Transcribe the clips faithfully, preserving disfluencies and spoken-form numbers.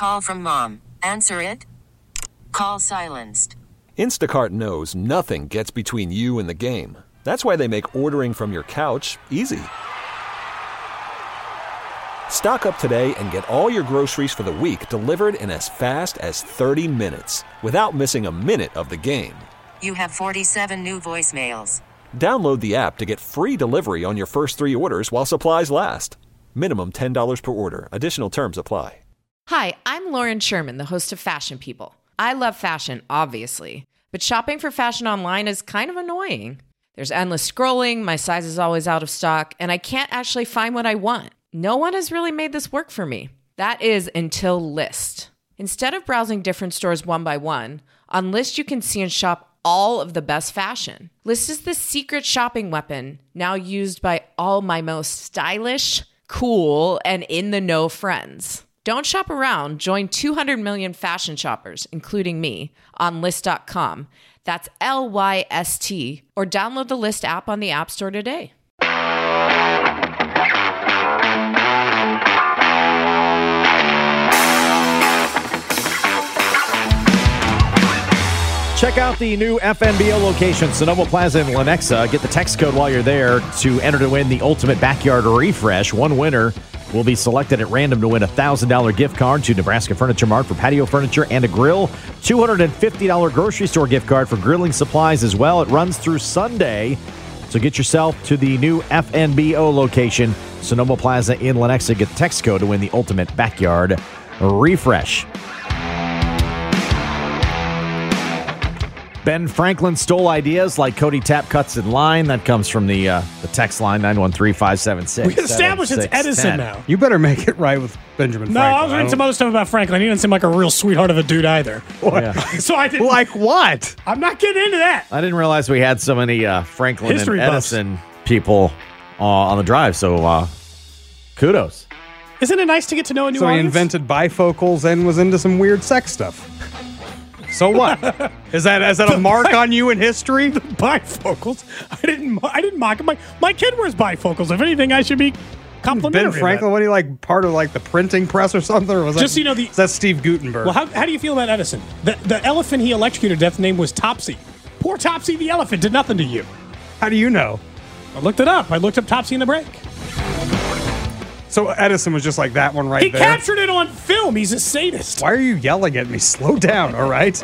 Call from mom. Answer it. Call silenced. Instacart knows nothing gets between you and the game. That's why they make ordering from your couch easy. Stock up today and get all your groceries for the week delivered in as fast as thirty minutes without missing a minute of the game. You have forty-seven new voicemails. Download the app to get free delivery on your first three orders while supplies last. Minimum ten dollars per order. Additional terms apply. Hi, I'm Lauren Sherman, the host of Fashion People. I love fashion, obviously, but shopping for fashion online is kind of annoying. There's endless scrolling, my size is always out of stock, and I can't actually find what I want. No one has really made this work for me. That is until Lyst. Instead of browsing different stores one by one, on Lyst you can see and shop all of the best fashion. Lyst is the secret shopping weapon now used by all my most stylish, cool, and in-the-know friends. Don't shop around. Join two hundred million fashion shoppers, including me, on Lyst dot com. That's L Y S T. Or download the Lyst app on the App Store today. Check out the new F N B O location, Sonoma Plaza in Lenexa. Get the text code while you're there to enter to win the ultimate backyard refresh. One winner will be selected at random to win a one thousand dollars gift card to Nebraska Furniture Mart for patio furniture and a grill. two hundred fifty dollars grocery store gift card for grilling supplies as well. It runs through Sunday. So get yourself to the new F N B O location, Sonoma Plaza in Lenexa. Get the text code to win the ultimate backyard refresh. Ben Franklin stole ideas like Cody Tapp cuts in line. That comes from the uh, the text line, nine one three, five seven six. We established it's Edison now. You better make it right with Benjamin no, Franklin. No, I was reading some other stuff about Franklin. He didn't seem like a real sweetheart of a dude either. Oh, yeah. So I didn't. Like what? I'm not getting into that. I didn't realize we had so many uh, Franklin History and buffs. Edison people uh, on the drive. So uh, kudos. Isn't it nice to get to know a new So he audience? invented bifocals and was into some weird sex stuff. So what? Is that is that a mark on you in history? Bifocals. I didn't. I didn't mock him. My, my kid wears bifocals. If anything, I should be complimentary. Ben Franklin, what do you like? Part of like the printing press or something? Or was Just that, you know the. Is that Steve Gutenberg? Well, how, how do you feel about Edison? The the elephant he electrocuted to death name was Topsy. Poor Topsy the elephant did nothing to you. How do you know? I looked it up. I looked up Topsy in the break. So Edison was just like that one right he there. He captured it on film. He's a sadist. Why are you yelling at me? Slow down, all right?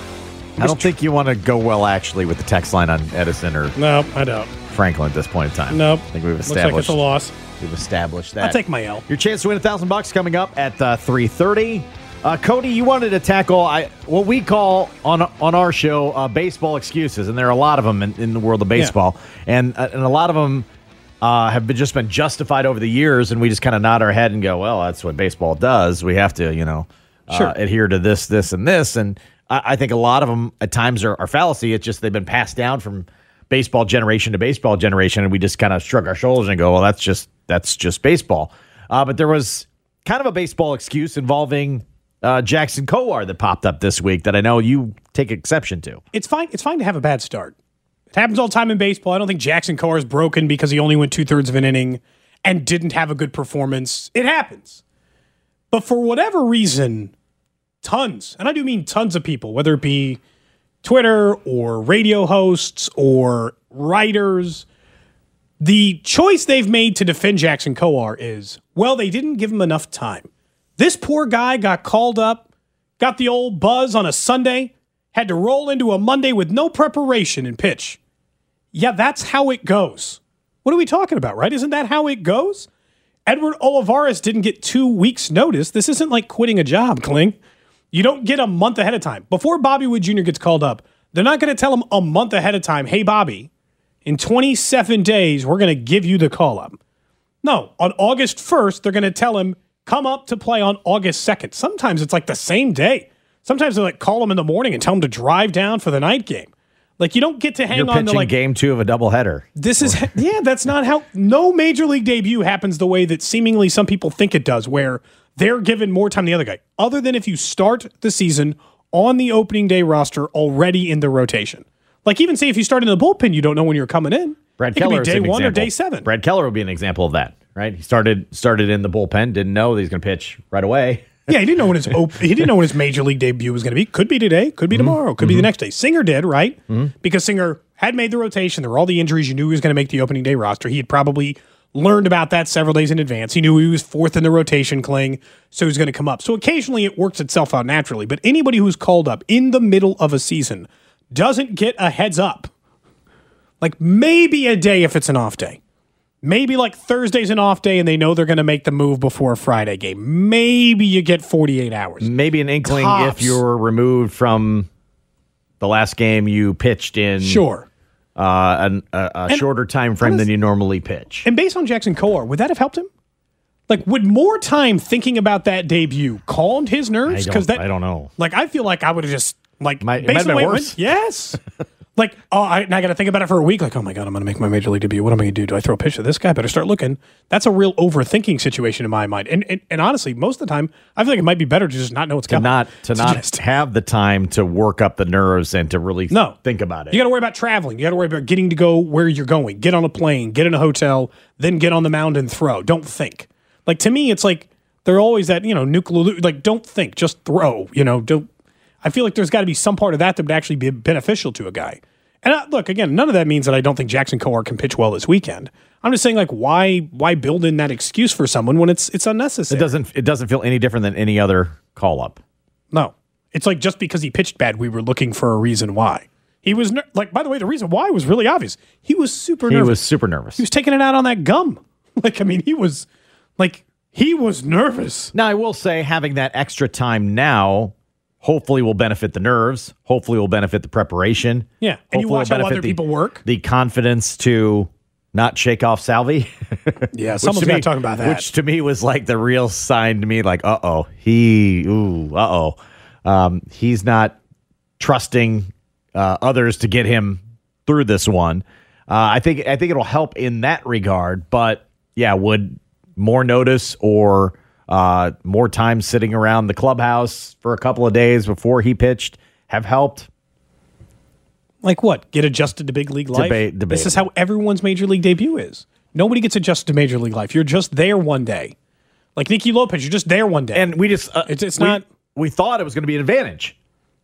I don't think you want to go well, actually, with the text line on Edison or no, I don't. Franklin at this point in time. Nope. I think we've Looks established. like it's a loss. We've established that. I'll take my L. Your chance to win a thousand bucks coming up at uh, three thirty. Uh, Cody, you wanted to tackle I, what we call on on our show uh, baseball excuses, and there are a lot of them in, in the world of baseball, yeah. and uh, and a lot of them uh, have been just been justified over the years, and we just kind of nod our head and go, well, that's what baseball does. We have to, you know, uh, sure. adhere to this, this, and this, and I, I think a lot of them at times are, are fallacy. It's just they've been passed down from baseball generation to baseball generation, and we just kind of shrug our shoulders and go, well, that's just that's just baseball. Uh, but there was kind of a baseball excuse involving uh, Jackson Kowar that popped up this week that I know you take exception to. It's fine. It's fine to have a bad start. It happens all the time in baseball. I don't think Jackson Kowar is broken because he only went two thirds of an inning and didn't have a good performance. It happens. But for whatever reason, tons, and I do mean tons of people, whether it be Twitter or radio hosts or writers, the choice they've made to defend Jackson Kowar is, well, they didn't give him enough time. This poor guy got called up, got the old buzz on a Sunday, had to roll into a Monday with no preparation and pitch. Yeah, that's how it goes. What are we talking about, right? Isn't that how it goes? Edward Olivares didn't get two weeks' notice. This isn't like quitting a job, Kling. You don't get a month ahead of time. Before Bobby Wood Junior gets called up, they're not going to tell him a month ahead of time, hey, Bobby, in twenty-seven days, we're going to give you the call-up. No, on August first, they're going to tell him, come up to play on August second. Sometimes it's like the same day. Sometimes they like call him in the morning and tell him to drive down for the night game. Like, you don't get to hang You're on to like game two of a doubleheader. This is yeah, that's not how no major league debut happens the way that seemingly some people think it does, where they're given more time than the other guy. Other than if you start the season on the opening day roster already in the rotation. Like, even say if you start in the bullpen, you don't know when you're coming in. Brad it Keller could be day is an one example. or day seven. Brad Keller would be an example of that, right? He started started in the bullpen, didn't know that he's going to pitch right away. Yeah, he didn't know when his op- he didn't know when his major league debut was going to be. Could be today, could be tomorrow, could mm-hmm. be the next day. Singer did, right? Mm-hmm. Because Singer had made the rotation. There were all the injuries. You knew he was going to make the opening day roster. He had probably learned about that several days in advance. He knew he was fourth in the rotation, Kling, so he was going to come up. So occasionally it works itself out naturally. But anybody who's called up in the middle of a season doesn't get a heads up. Like maybe a day if it's an off day. Maybe like Thursday's an off day and they know they're going to make the move before a Friday game. Maybe you get forty-eight hours. Maybe an inkling Tops. if you're removed from the last game you pitched in. Sure. Uh, an, a, a And shorter time frame than you normally pitch. And based on Jackson Kowar, would that have helped him? Like, would more time thinking about that debut calmed his nerves? I don't, that, I don't know. Like, I feel like I would have just, like, Might- it based might have on the been way it worse. went- yes. Like, oh, I, and I got to think about it for a week. Like, oh my God, I'm going to make my major league debut. What am I going to do? Do I throw a pitch to this guy? Better start looking. That's a real overthinking situation in my mind. And and, and honestly, most of the time, I feel like it might be better to just not know what's To coming. not to not just- have the time to work up the nerves and to really No. think about it. You got to worry about traveling. You got to worry about getting to go where you're going. Get on a plane, get in a hotel, then get on the mound and throw. Don't think. Like, to me, it's like they're always that, you know, nuclear, like, don't think, just throw. You know, don't. I feel like there's got to be some part of that that would actually be beneficial to a guy. And I, look, again, none of that means that I don't think Jackson Kowar can pitch well this weekend. I'm just saying, like, why why build in that excuse for someone when it's it's unnecessary? It doesn't it doesn't feel any different than any other call up. No. It's like just because he pitched bad, we were looking for a reason why. He was, ner- like, by the way, the reason why was really obvious. He was super He nervous. was super nervous. He was taking it out on that gum. Like, I mean, he was, like, he was nervous. Now, I will say having that extra time now hopefully will benefit the nerves. Hopefully will benefit the preparation. Yeah, and you Hopefully watch will how benefit other the- people work. The confidence to not shake off Salvi. Yeah, Which someone's to got to me- talk about that. Which to me was like the real sign to me, like, uh-oh, he, ooh, uh-oh. Um, he's not trusting uh, others to get him through this one. Uh, I think I think it'll help in that regard. But, yeah, would more notice or uh, more time sitting around the clubhouse for a couple of days before he pitched have helped? Like what? Get adjusted to big league life? Debate- This is debatable. how everyone's major league debut is. Nobody gets adjusted to major league life. You're just there one day. Like Nicky Lopez, you're just there one day. And we just uh, It's- it's we, not- We thought it was going to be an advantage.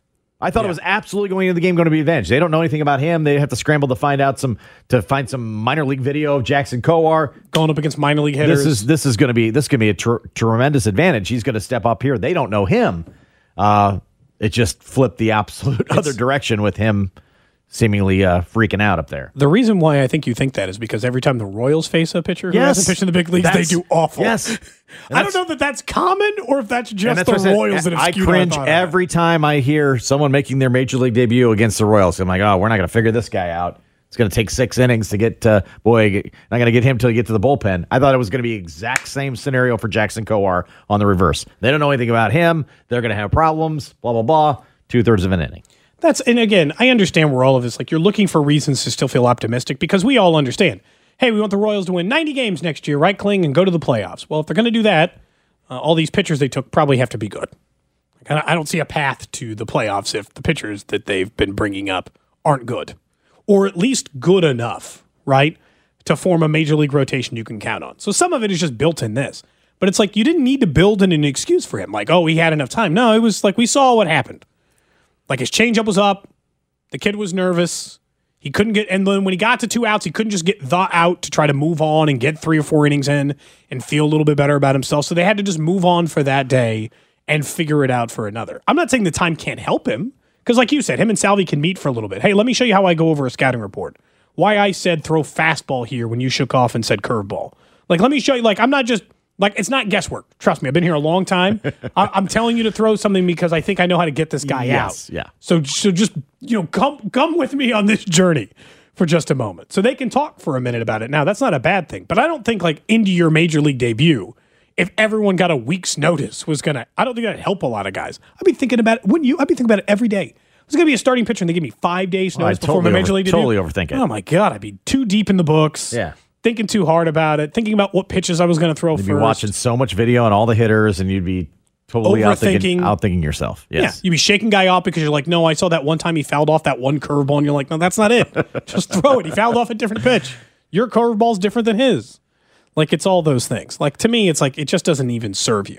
I thought Yeah. it was absolutely going into the game going to be an advantage. They don't know anything about him. They have to scramble to find out some to find some minor league video of Jackson Kowar. going up against minor league hitters. This is this is going to be this going to be a tr- tremendous advantage. He's going to step up here. They don't know him. Uh, it just flipped the absolute other direction with him seemingly uh, freaking out up there. The reason why I think you think that is because every time the Royals face a pitcher who Yes. hasn't pitched in the big leagues, they That's- do awful. yes. I don't know that that's common or if that's And just that's the what I said. Royals that have I skewed cringe our thought on every time I hear someone making their major league debut against the Royals. I'm like, oh, we're not going to figure this guy out. It's going to take six innings to get to, boy, not going to get him till you get to the bullpen. I thought it was going to be exact same scenario for Jackson Kowar on the reverse. They don't know anything about him. They're going to have problems, blah, blah, blah. Two thirds of an inning. That's, and again, I understand where all of this, like, you're looking for reasons to still feel optimistic because we all understand. Hey, we want the Royals to win ninety games next year, right, Kling, and go to the playoffs. Well, if they're going to do that, uh, all these pitchers they took probably have to be good. Like, I I don't see a path to the playoffs if the pitchers that they've been bringing up aren't good, or at least good enough, right, to form a major league rotation you can count on. So some of it is just built in this. But it's like you didn't need to build in an excuse for him, like, oh, he had enough time. No, it was like we saw what happened. Like his changeup was up. The kid was nervous. He couldn't get, and then when he got to two outs, he couldn't just get the out to try to move on and get three or four innings in and feel a little bit better about himself. So they had to just move on for that day and figure it out for another. I'm not saying the time can't help him because, like you said, him and Salvi can meet for a little bit. Hey, let me show you how I go over a scouting report. Why I said throw fastball here when you shook off and said curveball. Like, let me show you. Like, I'm not just. Like, it's not guesswork. Trust me, I've been here a long time. I, I'm telling you to throw something because I think I know how to get this guy Yes, out. yeah. So, so just, you know, come come with me on this journey for just a moment. So they can talk for a minute about it. Now, that's not a bad thing. But I don't think, like, into your major league debut, if everyone got a week's notice was going to, I don't think that'd help a lot of guys. I'd be thinking about it, wouldn't you? I'd be thinking about it every day. There's going to be a starting pitcher and they give me five days Oh, I'd notice before totally my major over- league debut. totally overthink it. Oh, my God. I'd be too deep in the books. Yeah. Thinking too hard about it, thinking about what pitches I was going to throw You'd first. be watching so much video on all the hitters, and you'd be totally outthinking, Overthinking. outthinking yourself. Yes. Yeah, you'd be shaking guy off because you're like, no, I saw that one time he fouled off that one curveball, and you're like, no, that's not it. Just throw it. He fouled off a different pitch. Your curveball's different than his. Like, it's all those things. Like, to me, it's like, it just doesn't even serve you.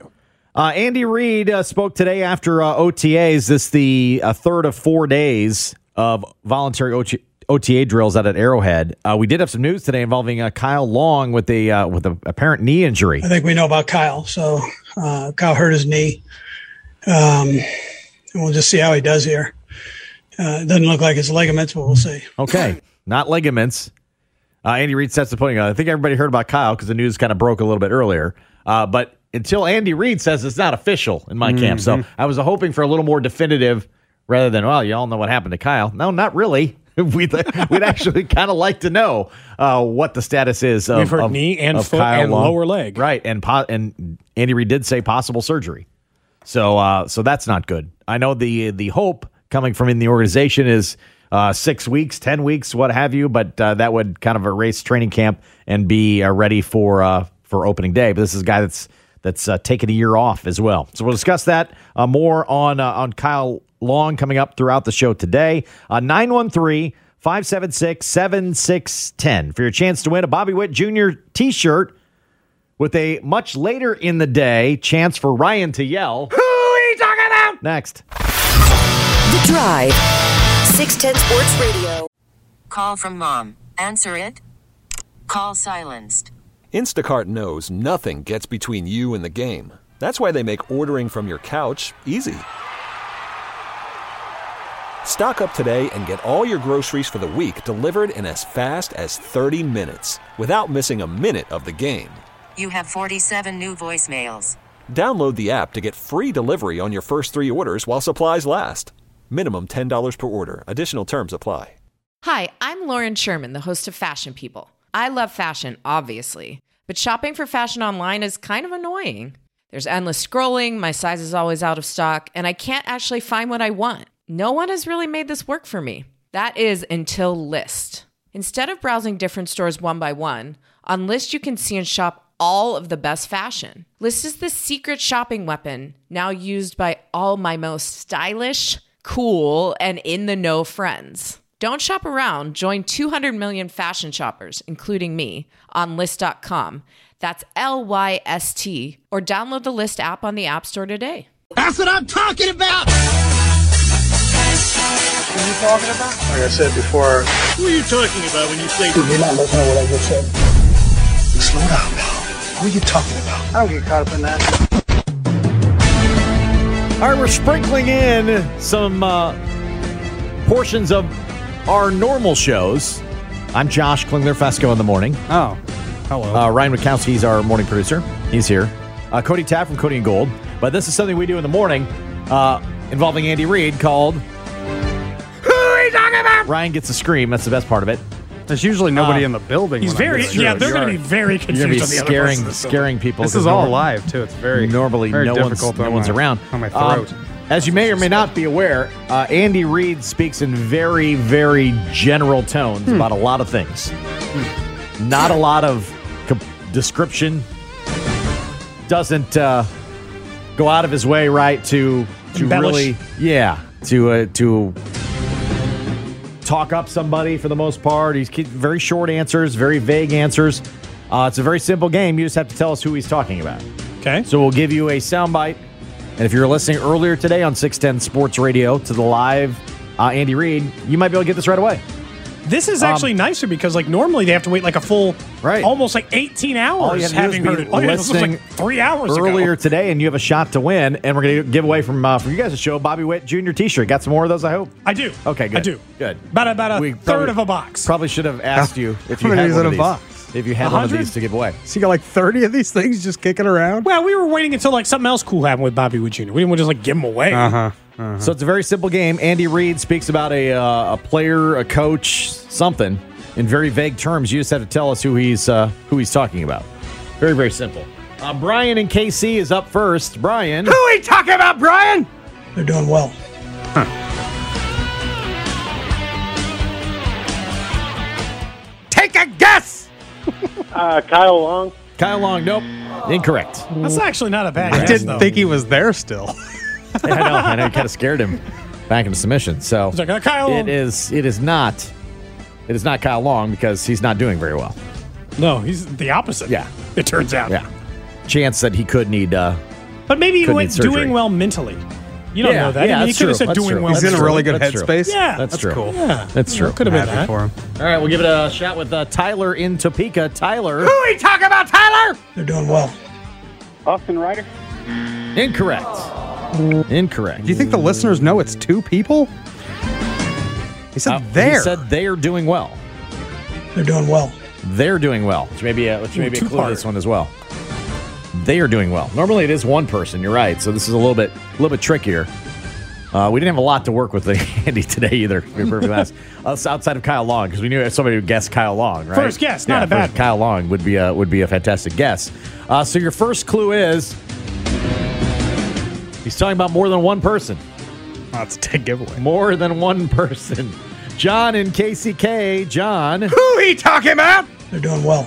Uh, Andy Reid uh, spoke today after uh, O T As. This is the uh, third of four days of voluntary O T- O T A drills out at Arrowhead. Uh, we did have some news today involving uh, Kyle Long with a uh, with a apparent knee injury. I think we know about Kyle. So uh, Kyle hurt his knee. Um, and we'll just see how he does here. Uh, it doesn't look like it's ligaments, but we'll see. Okay, not ligaments. Uh, Andy Reid sets the point. I think everybody heard about Kyle because the news kind of broke a little bit earlier. Uh, but until Andy Reid says it's not official in my mm-hmm. camp. So I was hoping for a little more definitive rather than, well, you all know what happened to Kyle. No, not really. we'd, we'd actually kind of like to know uh, what the status is of, We've heard of, knee and of foot Kyle and Long. lower leg. Right. And po- and Andy Reid did say possible surgery. So uh, so that's not good. I know the the hope coming from in the organization is uh, six weeks, ten weeks, what have you, but uh, that would kind of erase training camp and be uh, ready for uh, for opening day. But this is a guy that's that's uh, taken a year off as well. So we'll discuss that uh, more on uh, on Kyle Long coming up throughout the show today. Uh, nine one three, five seven six, seven six one zero for your chance to win a Bobby Witt Junior t-shirt with a much later in the day chance for Ryan to yell, "Who are you talking about?" Next. The Drive. six ten Sports Radio. Call from mom. Answer it. Call silenced. Instacart knows nothing gets between you and the game. That's why they make ordering from your couch easy. Stock up today and get all your groceries for the week delivered in as fast as thirty minutes without missing a minute of the game. You have forty-seven new voicemails. Download the app to get free delivery on your first three orders while supplies last. Minimum ten dollars per order. Additional terms apply. Hi, I'm Lauren Sherman, the host of Fashion People. I love fashion, obviously, but shopping for fashion online is kind of annoying. There's endless scrolling, my size is always out of stock, and I can't actually find what I want. No one has really made this work for me. That is until Lyst. Instead of browsing different stores one by one, on Lyst you can see and shop all of the best fashion. Lyst is the secret shopping weapon now used by all my most stylish, cool, and in-the-know friends. Don't shop around. Join two hundred million fashion shoppers, including me, on Lyst dot com. That's L Y S T. Or download the Lyst app on the App Store today. That's what I'm talking about! What are you talking about? Like I said before. Who are you talking about when you say... Dude, you're not listening to what I just said. Slow down, pal. Who are you talking about? I don't get caught up in that. All right, we're sprinkling in some uh, portions of our normal shows. I'm Josh Klingler-Fesco in the morning. Oh, hello. Uh, Ryan Wachowski's our morning producer. He's here. Uh, Cody Tapp from Cody and Gold. But this is something we do in the morning uh, involving Andy Reid called... Who are you talking about? Ryan gets a scream. That's the best part of it. There's usually nobody uh, in the building. He's very, yeah, they're going to be very confused You're on be the scaring, other scaring people. This is all live, too. It's very Normally, very no one's, difficult no on one's my, around. on my throat. Um, as you may or may not be aware, uh, Andy Reid speaks in very, very general tones hmm. about a lot of things. Hmm. Not a lot of co- description. Doesn't uh, go out of his way, right, to to Embellish. really, yeah, to uh, to talk up somebody for the most part. He's very short answers, very vague answers. Uh, it's a very simple game. You just have to tell us who he's talking about. Okay. So we'll give you a soundbite. And if you're listening earlier today on six ten Sports Radio to the live uh, Andy Reid, you might be able to get this right away. This is actually um, nicer because, like, normally they have to wait like a full, right. almost like eighteen hours having heard it. Oh, yeah, this was like three hours earlier ago. today, and you have a shot to win. And we're going to give away from uh, from you guys a show Bobby Witt Junior T-shirt. Got some more of those, I hope. I do. Okay, good. I do. Good. About about a we third probably, of a box. Probably should have asked you if you How many had is one in of a these. box? If you had one of these to give away. So you got like thirty of these things just kicking around? Well, we were waiting until like something else cool happened with Bobby Witt Junior We didn't want to just like give them away. Uh huh. Uh-huh. So it's a very simple game. Andy Reid speaks about a uh, a player, a coach, something in very vague terms. You just have to tell us who he's uh, who he's talking about. Very, very simple. Uh, Brian in K C is up first. Brian. Who are you talking about, Brian? They're doing well. Huh. Take a guess. uh, Kyle Long. Kyle Long. Nope. Incorrect. That's actually not a bad I guess, didn't though. think he was there still. I know. I know. It kind of scared him back into submission. So It's like, uh, Kyle it is. It is not. It is not Kyle Long because he's not doing very well. No, he's the opposite. Yeah. It turns out. Yeah. Chance that he could need uh, But maybe he Could went need surgery. doing well mentally. You don't Yeah, know that. yeah, I mean, he that's could have true. said That's doing true. well. He's in a That's really true. good That's true. headspace. Yeah. That's, That's true. cool. Yeah. That's true. Could have been Happy that. for him. All right, we'll give it a shot with uh, Tyler in Topeka. Tyler. Who are you talking about, Tyler? They're doing well. Austin Ryder. Incorrect. Incorrect. Do you think the listeners know it's two people? He said Uh, there. He said they are doing well. They're doing well. They're doing well. Which maybe a, which maybe a clue to two-part. this one as well. They are doing well. Normally it is one person. You're right. So this is a little bit a little bit trickier. Uh, we didn't have a lot to work with the Andy today either. To be perfectly honest, us outside of Kyle Long, because we knew somebody would guess Kyle Long. Right? First guess, not yeah, a bad first one. Kyle Long would be a would be a fantastic guess. Uh, so your first clue is he's talking about more than one person. That's a big giveaway. More than one person. John in K C K. John. Who he talking about? They're doing well.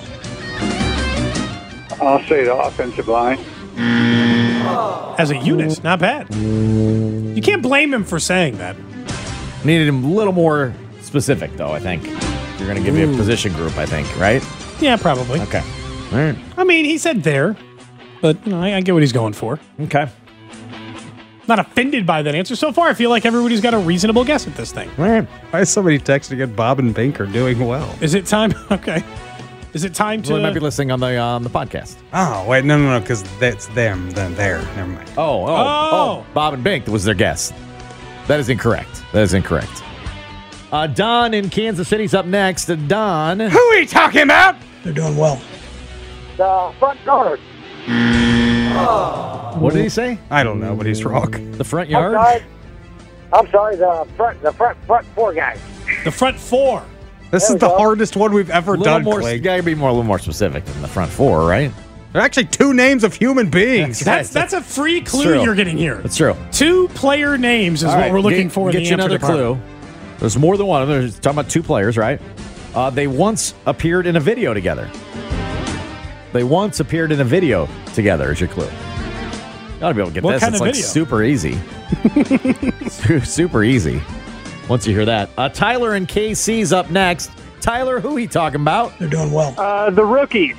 I'll say the offensive line. As a unit, not bad. You can't blame him for saying that. Needed him a little more specific, though, I think. You're going to give me a position group, I think, right? Yeah, probably. Okay. All right. I mean, he said there, but you know, I, I get what he's going for. Okay. Not offended by that answer. So far, I feel like everybody's got a reasonable guess at this thing. All right. Why is somebody texting at Bob and Bink are doing well? Is it time? Okay. Is it time Well, they might be to? listening on the uh, on the podcast. Oh, wait, no, no, no, because that's them, then there. Never mind. Oh, oh, oh, Oh. Bob and Bink was their guess. That is incorrect. That is incorrect. Uh, Don in Kansas City's up next. Uh, Don. Who he talking about? They're doing well. The front guard. What did he say? I don't know, but he's wrong. The front I'm yard? sorry. I'm sorry. The front. The front. Front four guys. The front four. This There is we the go. hardest one we've ever A little done, more, Clegg. gotta be more, a little more specific than the front four, right? They're actually two names of human beings. That's that's a free clue true. you're getting here. That's true. Two player names is All what right, we're looking get, for. Get in the you answer another department. clue. There's more than one. There's talking about two players, right? Uh, they once appeared in a video together. They once appeared in a video together. Is your clue? You ought to be able to get What this. kind It's of like video? super easy. Su- super easy. Once you hear that, uh, Tyler and K C's up next. Tyler, who he talking about? They're doing well. Uh, the rookies.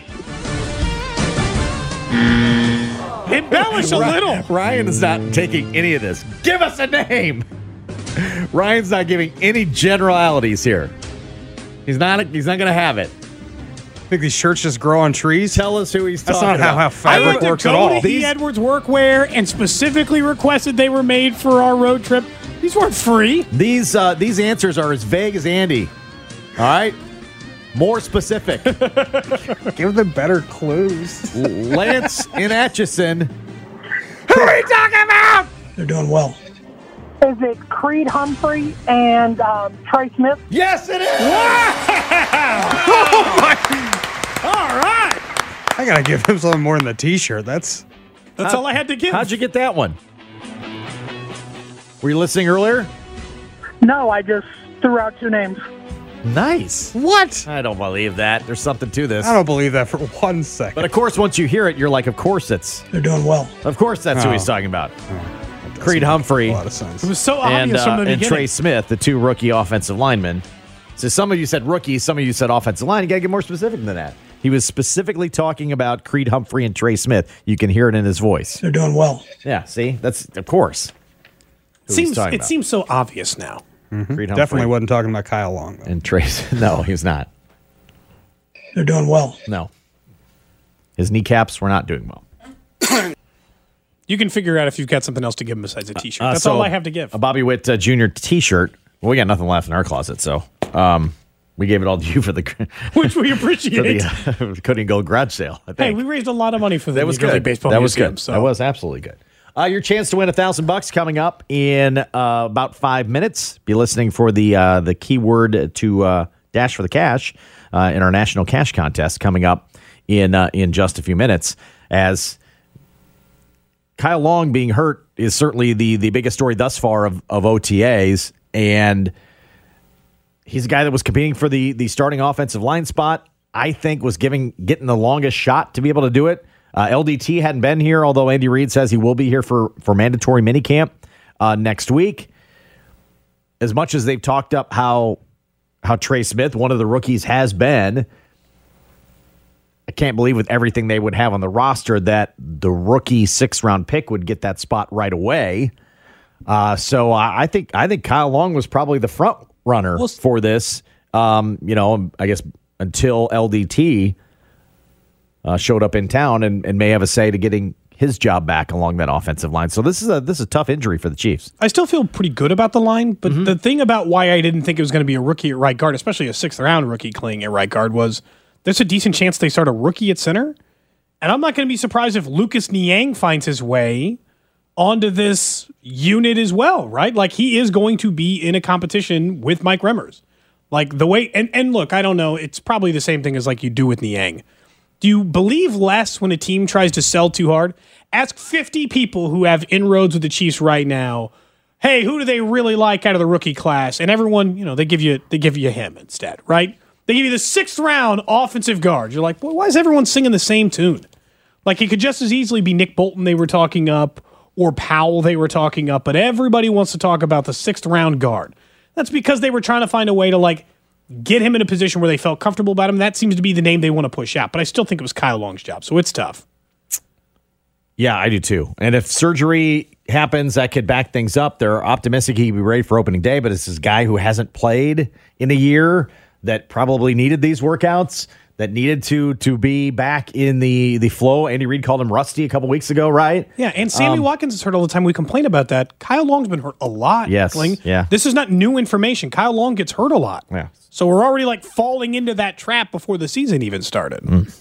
Embellish a little. Ryan is not taking any of this. Give us a name. Ryan's not giving any generalities here. He's not. He's not going to have it. Think these shirts just grow on trees? Tell us who he's That's talking not how, about. how I fabric went to works at go all. to E. Edwards Workwear and specifically requested they were made for our road trip. These weren't free. These uh, these answers are as vague as Andy. All right, more specific. Give them better clues. Lance in Atchison. Who are you talking about? They're doing well. Is it Creed Humphrey and um, Trey Smith? Yes, it is. Oh my! All right. I gotta give him something more than the T-shirt. That's That's How- all I had to give. How'd you get that one? Were you listening earlier? No, I just threw out two names. Nice. what? I don't believe that. There's something to this. I don't believe that for one second. But of course, once you hear it, you're like, of course it's. They're doing well. Of course, that's who Oh. he's talking about. Creed Humphrey a lot of sense. It was so and, obvious uh, from the and beginning. Trey Smith, the two rookie offensive linemen. So some of you said rookie, some of you said offensive line. You got to get more specific than that. He was specifically talking about Creed Humphrey and Trey Smith. You can hear it in his voice. They're doing well. Yeah, see? That's, of course. who he's seems talking it about. seems so obvious now. Creed Humphrey Definitely wasn't talking about Kyle Long, though. and Trey. No, he was not. They're doing well. No. His kneecaps were not doing well. You can figure out if you've got something else to give him besides a T-shirt. Uh, That's so, all I have to give. A Bobby Witt uh, Junior T-shirt. Well, we got nothing left in our closet, so um, we gave it all to you for the Which we for appreciate. the uh, Cody and Gold garage sale. I Hey, think. we raised a lot of money for the that was New Jersey good. Baseball That was Museum, good. So. That was absolutely good. Uh, your chance to win a thousand bucks coming up in uh, about five minutes. Be listening for the uh, the keyword to uh, dash for the cash uh, in our national cash contest coming up in uh, in just a few minutes. As Kyle Long being hurt is certainly the the biggest story thus far of, of O T As, and he's a guy that was competing for the the starting offensive line spot. I think was giving getting the longest shot to be able to do it. Uh, L D T hadn't been here, although Andy Reid says he will be here for for mandatory minicamp uh, next week. As much as they've talked up how how Trey Smith, one of the rookies, has been, I can't believe with everything they would have on the roster that the rookie sixth round pick would get that spot right away. Uh, so I, I think I think Kyle Long was probably the front runner well, for this. Um, you know, I guess until L D T uh, showed up in town and, and may have a say to getting his job back along that offensive line. So this is a this is a tough injury for the Chiefs. I still feel pretty good about the line, but mm-hmm. the thing about why I didn't think it was going to be a rookie at right guard, especially a sixth round rookie playing at right guard, was there's a decent chance they start a rookie at center. And I'm not going to be surprised if Lucas Niang finds his way onto this unit as well, right? Like he is going to be in a competition with Mike Remmers. Like the way, and, and look, I don't know, it's probably the same thing as like you do with Niang. Do you believe less when a team tries to sell too hard? Ask fifty people who have inroads with the Chiefs right now. Hey, who do they really like out of the rookie class? And everyone, you know, they give you they give you him instead, right? They give you the sixth round offensive guard. You're like, well, why is everyone singing the same tune? Like it could just as easily be Nick Bolton they were talking up or Powell they were talking up, but everybody wants to talk about the sixth round guard. That's because they were trying to find a way to like get him in a position where they felt comfortable about him. That seems to be the name they want to push out. But I still think it was Kyle Long's job, so it's tough. Yeah, I do too. And if surgery happens, that could back things up. They're optimistic he could be ready for opening day, but it's this guy who hasn't played in a year that probably needed these workouts, that needed to to be back in the, the flow. Andy Reid called him rusty a couple weeks ago, right? Yeah, and Sammy um, Watkins is hurt all the time. We complain about that. Kyle Long's been hurt a lot. Yes, Kling. yeah. This is not new information. Kyle Long gets hurt a lot. Yeah. So we're already like falling into that trap before the season even started. Mm.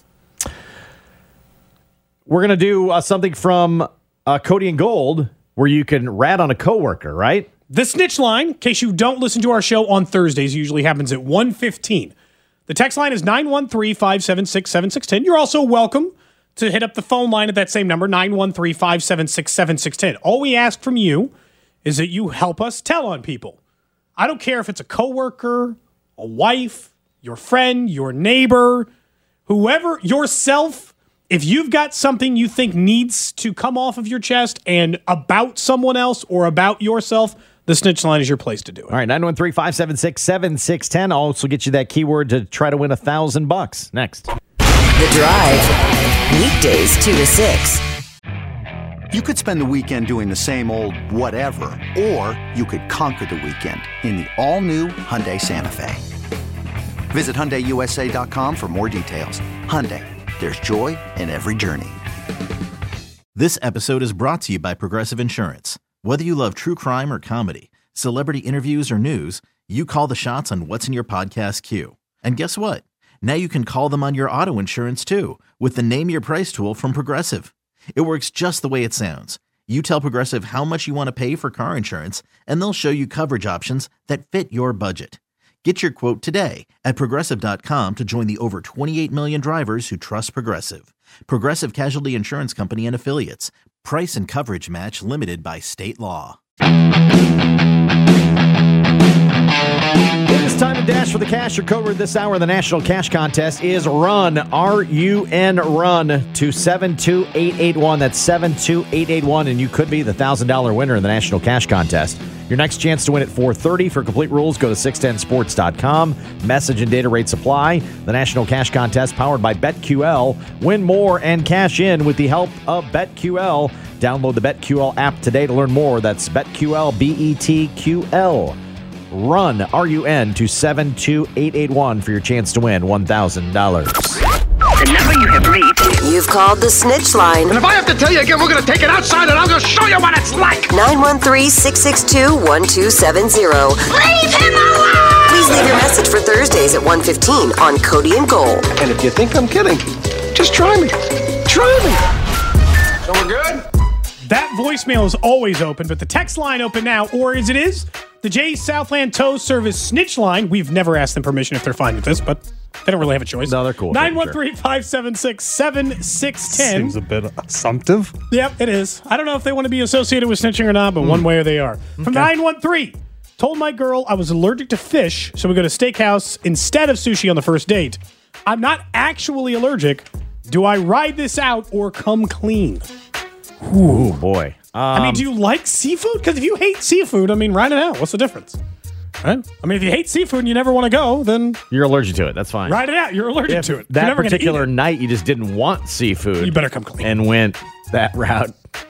We're going to do uh, something from uh, Cody and Gold where you can rat on a coworker, right? The snitch line, in case you don't listen to our show on Thursdays, usually happens at one fifteen. The text line is nine one three, five seven six, seven six one zero. You're also welcome to hit up the phone line at that same number, nine one three, five seven six, seven six one zero. All we ask from you is that you help us tell on people. I don't care if it's a coworker, a wife, your friend, your neighbor, whoever, yourself. If you've got something you think needs to come off of your chest and about someone else or about yourself, the snitch line is your place to do it. All right, nine one three, five seven six, seven six one zero. I'll also get you that keyword to try to win a thousand bucks. Next. The Drive. Weekdays two to six. You could spend the weekend doing the same old whatever, or you could conquer the weekend in the all-new Hyundai Santa Fe. Visit Hyundai U S A dot com for more details. Hyundai, there's joy in every journey. This episode is brought to you by Progressive Insurance. Whether you love true crime or comedy, celebrity interviews or news, you call the shots on what's in your podcast queue. And guess what? Now you can call them on your auto insurance too with the Name Your Price tool from Progressive. It works just the way it sounds. You tell Progressive how much you want to pay for car insurance, and they'll show you coverage options that fit your budget. Get your quote today at Progressive dot com to join the over twenty-eight million drivers who trust Progressive. Progressive Casualty Insurance Company and Affiliates. Price and coverage match limited by state law. It is time to dash for the cash. Your code word this hour in the National Cash Contest is RUN, R U N, RUN, to seven two eight eight one. That's seven two eight eight one, and you could be the one thousand dollars winner in the National Cash Contest. Your next chance to win at four thirty. For complete rules, go to six ten sports dot com. Message and data rates apply. The National Cash Contest powered by BetQL. Win more and cash in with the help of BetQL. Download the BetQL app today to learn more. That's BetQL, B E T Q L. RUN, R U N, to seven two eight eight one for your chance to win one thousand dollars. The number you have reached. You've called the snitch line. And if I have to tell you again, we're going to take it outside and I'm going to show you what it's like. nine one three, six six two, one two seven zero. Leave him alone! Please leave your message for Thursdays at one fifteen on Cody and Gold. And if you think I'm kidding, just try me. Try me. So we're good? That voicemail is always open, but the text line open now, or as it is, the Jay Southland Tow Service snitch line. We've never asked them permission if they're fine with this, but they don't really have a choice. No, they're cool. nine one three, five seven six, seven six one zero. Seems a bit assumptive. Yep, it is. I don't know if they want to be associated with snitching or not, but mm. one way or they are. From okay. nine one three, told my girl I was allergic to fish, so we go to steakhouse instead of sushi on the first date. I'm not actually allergic. Do I ride this out or come clean? Ooh, boy. Um, I mean, do you like seafood? Because if you hate seafood, I mean, ride it out. What's the difference? Right? I mean, if you hate seafood and you never want to go, then You're allergic to it. That's fine. ride it out. You're allergic If to it. You're that never gonna eat particular it. night you just didn't want seafood, You better come clean. and went that route.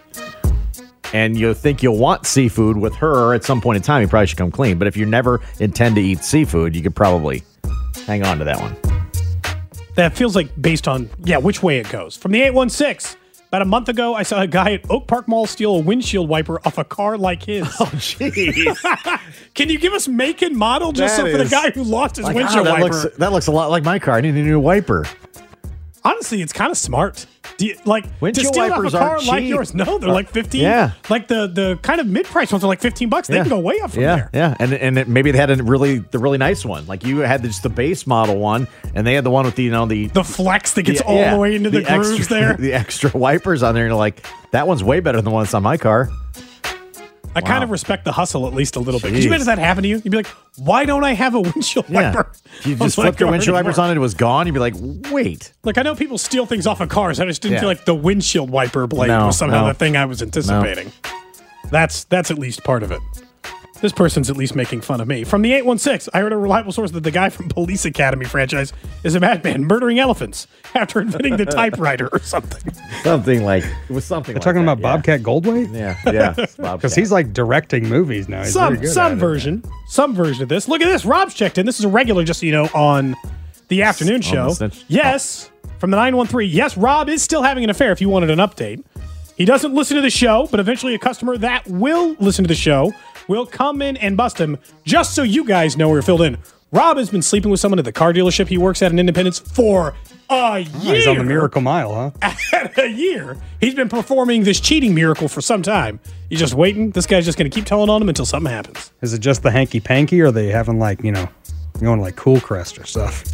And you think you'll want seafood with her at some point in time, you probably should come clean. But if you never intend to eat seafood, you could probably hang on to that one. That feels like based on, yeah, which way it goes. From the eight one six, about a month ago, I saw a guy at Oak Park Mall steal a windshield wiper off a car like his. Oh, jeez. Can you give us make and model just so That for the is- guy who lost his Like, windshield ah, that wiper? looks that looks a lot like my car. I need a new wiper. Honestly, it's kind of smart. Do you, like Windshield to steal off a wipers car aren't like cheap. yours? No, they're Uh, like fifteen. yeah. Like the the kind of mid price ones are like fifteen bucks. They Yeah. can go way up from yeah, there. yeah, and and it, maybe they had a really the really nice one. Like you had just the base model one, and they had the one with the you know the The flex that gets the- all yeah, the way into the, grooves extra, there. the extra wipers on there. And you're like, that one's way better than the one that's on my car. I kind Wow. of respect the hustle at least a little bit. Could you Jeez. imagine that happen to you? You'd be like, why don't I have a windshield Yeah, wiper? if you on just my flipped your car windshield wipers anymore? on, and it was gone. You'd be like, wait. Like, I know people steal things off of cars. I just didn't Yeah. feel like the windshield wiper blade No, was somehow no. the thing I was anticipating. That's that's at least part of it. This person's at least making fun of me. From the eight one six, I heard a reliable source that the guy from Police Academy franchise is a madman murdering elephants after inventing the typewriter or something. Something like it was something. They're like talking that, about Bobcat Goldthwait? Yeah, yeah, yeah. Because he's like directing movies now. He's very Some good some at it. version. Some version of this. Look at this. Rob's checked in. This is a regular, just so you know, on the afternoon On show. the snitch- Yes, from the nine one three. Yes, Rob is still having an affair if you wanted an update. He doesn't listen to the show, but eventually a customer that will listen to the show will come in and bust him, just so you guys know we're filled in. Rob has been sleeping with someone at the car dealership he works at in Independence for a year. Oh, he's on the Miracle Mile, huh? At a year. He's been performing this cheating miracle for some time. He's just waiting. This guy's just going to keep telling on him until something happens. Is it just the hanky panky, or are they having like, you know, going like Cool Crest or stuff?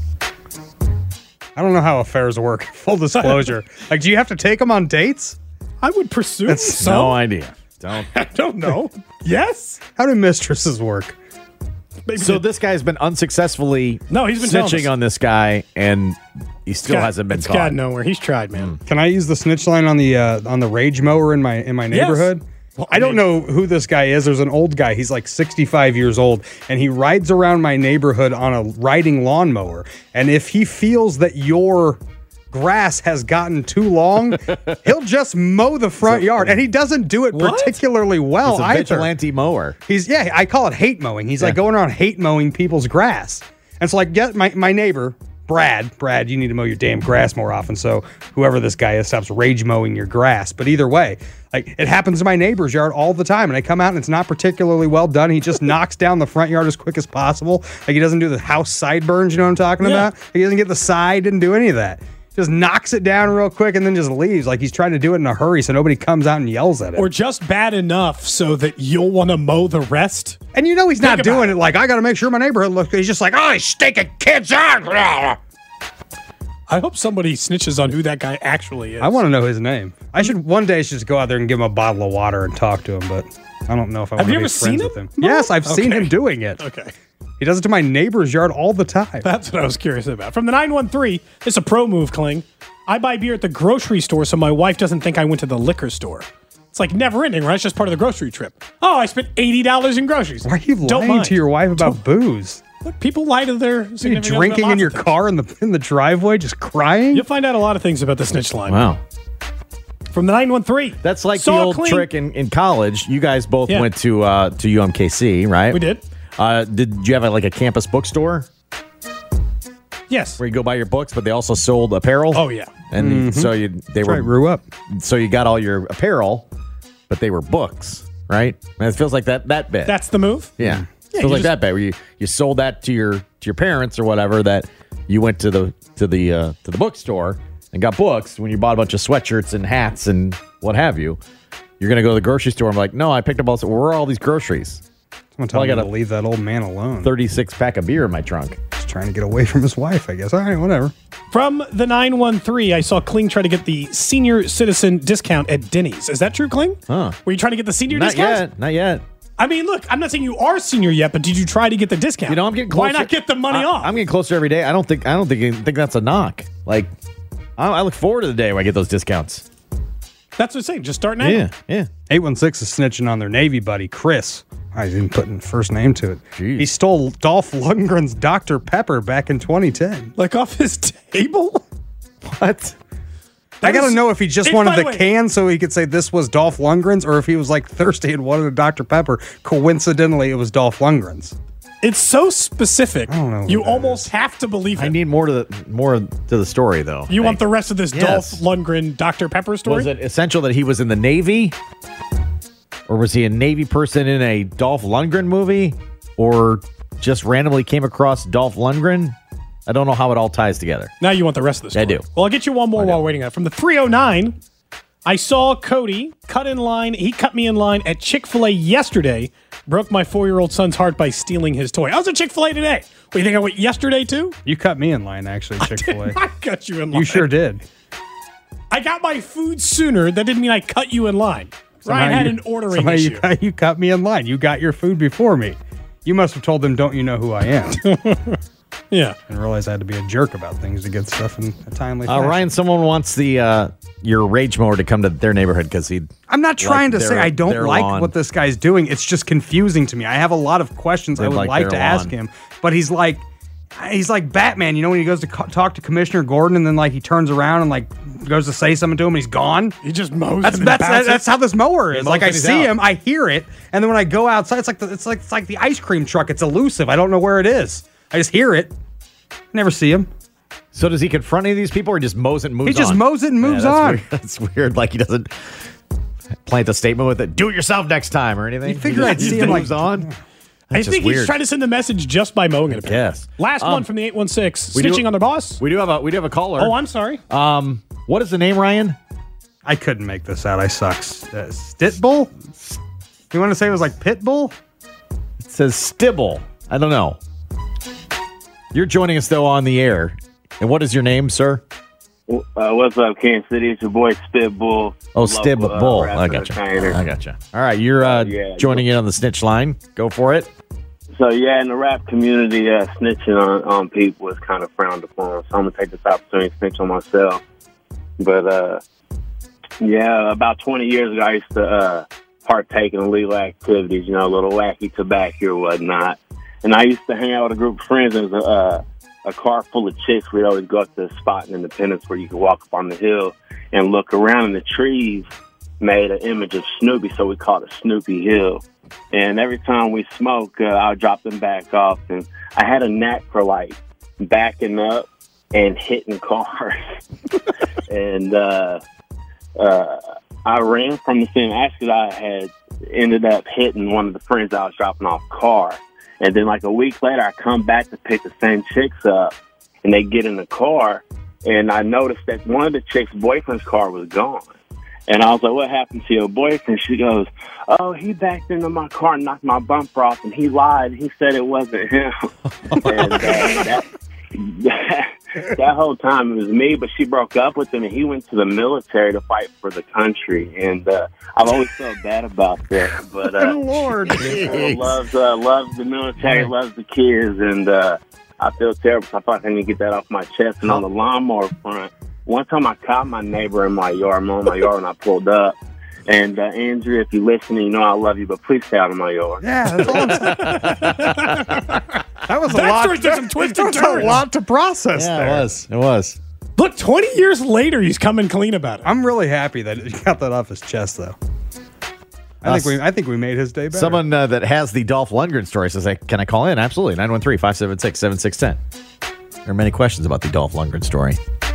I don't know how affairs work. Full disclosure. Like, do you have to take them on dates? I would presume That's so. No idea. Don't. I don't know. Yes? How do mistresses work? Maybe So the- this guy's been unsuccessfully No, he's been telling us. snitching on this guy, and he still God, hasn't been it's caught. God nowhere. He's tried, man. Can I use the snitch line on the uh, on the rage mower in my in my Yes. neighborhood? Well, I don't know who this guy is. There's an old guy. He's like sixty-five years old, and he rides around my neighborhood on a riding lawnmower. And if he feels that your grass has gotten too long, he'll just mow the front yard, and he doesn't do it What? particularly well It's a either. vigilante mower. He's yeah, I call it hate mowing. He's like Yeah. going around hate mowing people's grass. And it's like, yeah, my, my neighbor, Brad, Brad, you need to mow your damn grass more often. So whoever this guy is stops rage mowing your grass. But either way, like it happens in my neighbor's yard all the time. And I come out and it's not particularly well done. He just knocks down the front yard as quick as possible. Like he doesn't do the house sideburns, you know what I'm talking Yeah. about? He doesn't get the side, didn't do any of that. Just knocks it down real quick and then just leaves. Like he's trying to do it in a hurry so nobody comes out and yells at him. Or just bad enough so that you'll want to mow the rest. And you know he's not Think about doing it. it like, I got to make sure my neighborhood looks good. He's just like, oh, he's staking kids out. I hope somebody snitches on who that guy actually is. I want to know his name. I should one day I should just go out there and give him a bottle of water and talk to him, but I don't know if I Have want to you be ever friends seen with him him. mow? Yes, I've seen Okay. him doing it. Okay. He does it to my neighbor's yard all the time. That's what I was curious about. From the nine one three, it's a pro move, Kling. I buy beer at the grocery store so my wife doesn't think I went to the liquor store. It's like never ending, right? It's just part of the grocery trip. Oh, I spent eighty dollars in groceries. Why are you Don't lying mind. to your wife about booze? Look, people lie to their Are you significant others drinking about in your lots of car in the in the driveway, just crying? things. You'll find out a lot of things about the snitch line. Wow. From the nine one three. That's like Saw the old Kling. trick in, in college. You guys both Yeah. went to uh, to U M K C, right? We did. Uh, did you have a, like a campus bookstore Yes. where you go buy your books, but they also sold apparel? Oh, yeah. And so you they That's right, were grew up. so you got all your apparel, but they were books, right? And it feels like that that bit. That's the move. yeah. Yeah, feels you like just- that bit where you, you sold that to your to your parents or whatever, that you went to the to the uh, to the bookstore and got books when you bought a bunch of sweatshirts and hats and what have you. You're gonna go to the grocery store. I'm like, no, I picked up all. Where are all these groceries? Someone tell Well, I me got to a leave that old man alone. thirty-six pack of beer in my trunk. Just trying to get away from his wife, I guess. All right, whatever. From the nine one three, I saw Kling try to get the senior citizen discount at Denny's. Is that true, Kling? Huh. Were you trying to get the senior Not discount? yet. Not yet. I mean, look, I'm not saying you are senior yet, but did you try to get the discount? You know, I'm getting closer. Why not get the money I, off? I'm getting closer every day. I don't think I don't think think that's a knock. Like, I, I look forward to the day where I get those That's discounts. what I'm saying. Just start now. Yeah, yeah. eight one six is snitching on their Navy buddy, Chris. I didn't put a first name to it. Jeez. He stole Dolph Lundgren's Doctor Pepper back in twenty ten. Like off his table? What? I got to know if he just wanted the, the can so he could say this was Dolph Lundgren's, or if he was like thirsty and wanted a Doctor Pepper. Coincidentally, it was Dolph Lundgren's. It's so specific. I don't know. You almost is. have to believe it. I need more to the more to the story, though. You hey. want the rest of this yes. Dolph Lundgren Doctor Pepper story? Was it essential that he was in the Navy? Or was he a Navy person in a Dolph Lundgren movie? Or just randomly came across Dolph Lundgren? I don't know how it all ties together. Now you want the rest of the story. I do. Well, I'll get you one more while waiting on it. From the three oh nine, I saw Cody cut in line. He cut me in line at Chick-fil-A yesterday. Broke my four-year-old son's heart by stealing his toy. I was at Chick-fil-A today. What, you think I went yesterday, too? You cut me in line, actually, Chick-fil-A. I did not cut you in line. You sure did. I got my food sooner. That didn't mean I cut you in line. Somehow Ryan had you, an ordering issue. You cut, you cut me in line. You got your food before me. You must have told them, don't you know who I am? Yeah. And realized I had to be a jerk about things to get stuff in a timely uh, fashion. Ryan, someone wants the uh, your rage mower to come to their neighborhood because he. I'm not trying to say I don't like lawn. what this guy's doing. It's just confusing to me. I have a lot of questions They'd I would like, like to lawn. ask him, but he's like, he's like Batman. You know when he goes to co- talk to Commissioner Gordon and then like he turns around and like goes to say something to him and he's gone. He just mows. That's him that's, that's, that's how this mower is. Like I see out. him, I hear it, and then when I go outside, it's like the, it's like it's like the ice cream truck. It's elusive. I don't know where it is. I just hear it. Never see him. So does he confront any of these people or just mows it and moves on? He just on? mows it and moves yeah, that's on. Weird. That's weird. Like he doesn't plant a statement with it. Do it yourself next time or anything. You figure I'd see him moves like, on. That's I think weird. he's trying to send the message just by mowing it. Yes. Last um, one from the eight one six. Snitching do, on their boss. We do have a we do have a caller. Oh, I'm sorry. Um, what is the name, Ryan? I couldn't make this out. I suck. Uh, Stitbull? You want to say it was like Pitbull? It says Stibble. I don't know. You're joining us, though, on the air. And what is your name, sir? Uh, what's up, Kansas City? It's your boy, Stibbull. Oh, Stibbull. Uh, I got you. I got you. All right, you're uh, yeah, joining in on the snitch line. Go for it. So, yeah, in the rap community, uh, snitching on, on people is kind of frowned upon. So I'm going to take this opportunity to snitch on myself. But, uh, yeah, about twenty years ago, I used to uh, partake in illegal activities, you know, a little wacky tobacco or whatnot. And I used to hang out with a group of friends. There was a, uh, a car full of chicks. We'd always go up to a spot in Independence where you could walk up on the hill and look around, and the trees made an image of Snoopy, so we called it Snoopy Hill. And every time we smoke, uh, I would drop them back off. And I had a knack for, like, backing up and hitting cars. and uh, uh, I ran from the scene. Actually, I had ended up hitting one of the friends I was dropping off car. And then like a week later, I come back to pick the same chicks up, and they get in the car, and I noticed that one of the chicks' boyfriend's car was gone. And I was like, what happened to your boyfriend? She goes, oh, he backed into my car and knocked my bumper off, and he lied. He said it wasn't him. and uh, that, that, that whole time it was me, but she broke up with him, and he went to the military to fight for the country. And uh, I've always felt bad about that. But uh, Lord, uh, loves uh, loves the military, loves the kids, and uh, I feel terrible. I thought I need to get that off my chest. And on the lawnmower front, one time I caught my neighbor in my yard, mowing my yard, and I pulled up. And uh, Andrew, if you're listening, you know I love you, but please stay out of my yard. Yeah, that's all I'm saying. That was a that lot. Story took some twisted that was turns. a lot to process. Yeah, there. it was. It was. Look, twenty years later, he's coming clean about it. I'm really happy that he got that off his chest, though. I Uh, think we I think we made his day better. Someone uh, that has the Dolph Lundgren story says, like, can I call in? Absolutely. nine one three, five seven six, seven six one zero. There are many questions about the Dolph Lundgren story.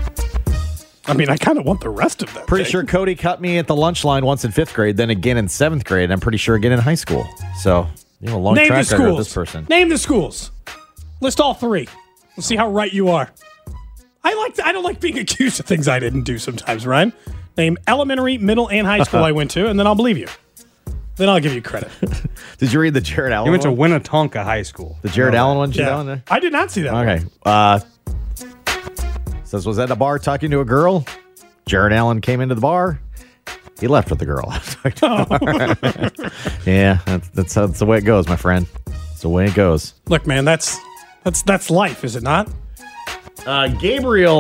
I mean, I kind of want the rest of that. Pretty thing. sure Cody cut me at the lunch line once in fifth grade, then again in seventh grade, and I'm pretty sure again in high school. So, you know, a long Name track the record of schools. this person. Name the schools. List all three. Let's see how right you are. I like. To, I don't like being accused of things I didn't do sometimes, Ryan. Name elementary, middle, and high school I went to, and then I'll believe you. Then I'll give you credit. Did you read the Jared Allen He went one? to Winnetonka High School. The Jared Allen one? Did you Yeah. know in there? I did not see that one. Okay. Uh, says, was at a bar talking to a girl. Jared Allen came into the bar. He left with the girl. yeah, that's, that's, that's the way it goes, my friend. That's the way it goes. Look, man, that's that's that's life, is it not? Uh, Gabriel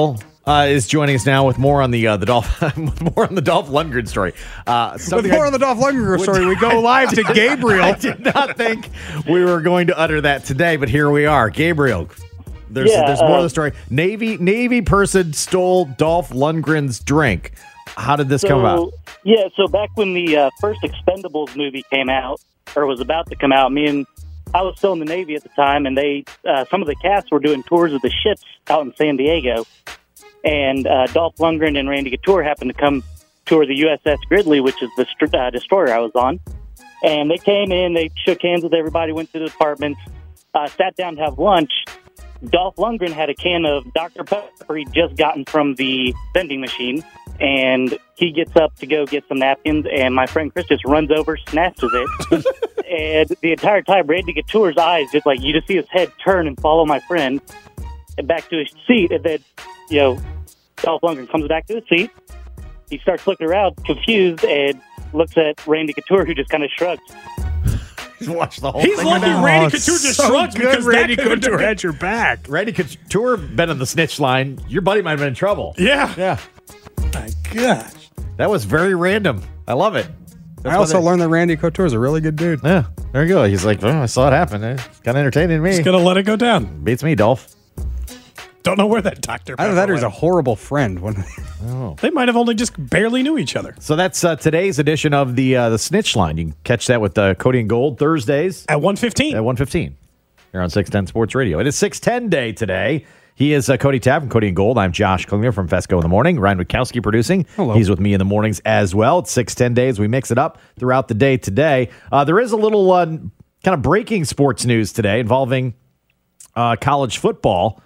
uh, is joining us now with more on the uh, the Dolph more on the Dolph Lundgren story. Uh, with more I, on the Dolph Lundgren story, we go live to Gabriel. I did not think we were going to utter that today, but here we are. Gabriel, there's yeah, there's more uh, of the story. Navy Navy person stole Dolph Lundgren's drink. How did this so, come about? Yeah, so back when the uh, first Expendables movie came out, or was about to come out, me and I was still in the Navy at the time, and they uh, some of the cast were doing tours of the ships out in San Diego, and uh, Dolph Lundgren and Randy Couture happened to come tour the U S S Gridley, which is the st- uh, destroyer I was on, and they came in, they shook hands with everybody, went to the apartments, uh, sat down to have lunch. Dolph Lundgren had a can of Doctor Pepper he'd just gotten from the vending machine, and he gets up to go get some napkins, and my friend Chris just runs over, snatches it, and the entire time, Randy Couture's eyes just like, you just see his head turn and follow my friend and back to his seat, and then, you know, Dolph Lundgren comes back to his seat, he starts looking around, confused, and looks at Randy Couture, who just kind of shrugs. He's watched the whole He's thing. lucky now. Randy Oh, Couture just so shrugged good because Randy that Couture had your back. Randy Couture been on the snitch line. Your buddy might have been in trouble. Yeah. Yeah. My gosh. That was very random. I love it. That's I also they, learned that Randy Couture is a really good dude. Yeah, there you go. He's like, oh, I saw it happen. It's kind of entertaining to me. He's going to let it go down. Beats me, Dolph. Don't know where that Doctor Either that or he's a horrible friend. When oh. They might have only just barely knew each other. So that's uh, today's edition of the uh, the Snitch Line. You can catch that with uh, Cody and Gold Thursdays. At one fifteen. At one fifteen. Here on six ten Sports Radio. It is six ten day today. He is uh, Cody Tapp from Cody and Gold. I'm Josh Klinger from Fesco in the morning. Ryan Witkowski producing. Hello. He's with me in the mornings as well. It's six ten days. We mix it up throughout the day today. Uh, there is a little uh, kind of breaking sports news today involving uh, college football.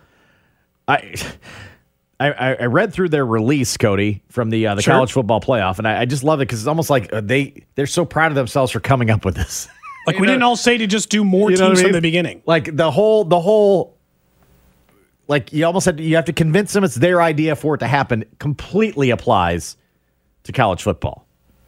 I, I I read through their release, Cody, from the uh, the Sure. college football playoff, and I, I just love it because it's almost like uh, they they're so proud of themselves for coming up with this. Like You we know- didn't all say to just do more You know teams what I from mean? the beginning. Like the whole the whole like you almost had to, you have to convince them it's their idea for it to happen. Completely applies to college football.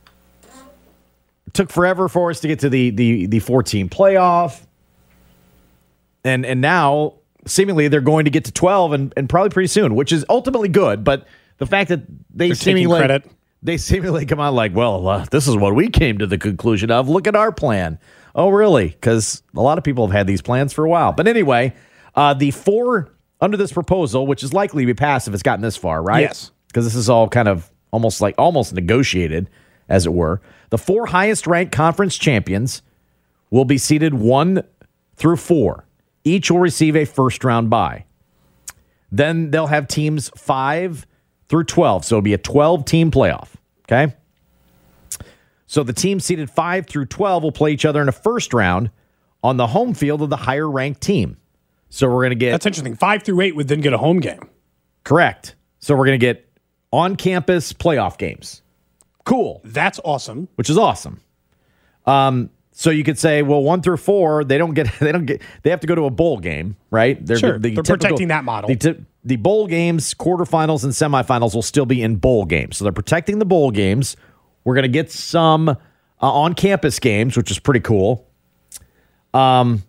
It took forever for us to get to the the the four team playoff, and and now seemingly they're going to get to twelve and, and probably pretty soon, which is ultimately good. But the fact that they They're taking seemingly credit. they seemingly come out like, well, uh, this is what we came to the conclusion of. Look at our plan. Oh, really? Because a lot of people have had these plans for a while. But anyway, uh, the four under this proposal, which is likely to be passed if it's gotten this far, right? Yes. Because this is all kind of almost like almost negotiated, as it were. The four highest ranked conference champions will be seeded one through four. Each will receive a first round bye. Then they'll have teams five through twelve. So it'll be a twelve team playoff. Okay. So the teams seeded five through twelve will play each other in a first round on the home field of the higher ranked team. So we're going to get. That's interesting. Five through eight would then get a home game. Correct. So we're going to get on campus playoff games. Cool. That's awesome. Which is awesome. Um, So you could say, well, one through four, they don't get, they don't get, they have to go to a bowl game, right? They're, Sure, the they're protecting that model. The, t- the bowl games, quarterfinals, and semifinals will still be in bowl games. So they're protecting the bowl games. We're going to get some uh, on-campus games, which is pretty cool. Um,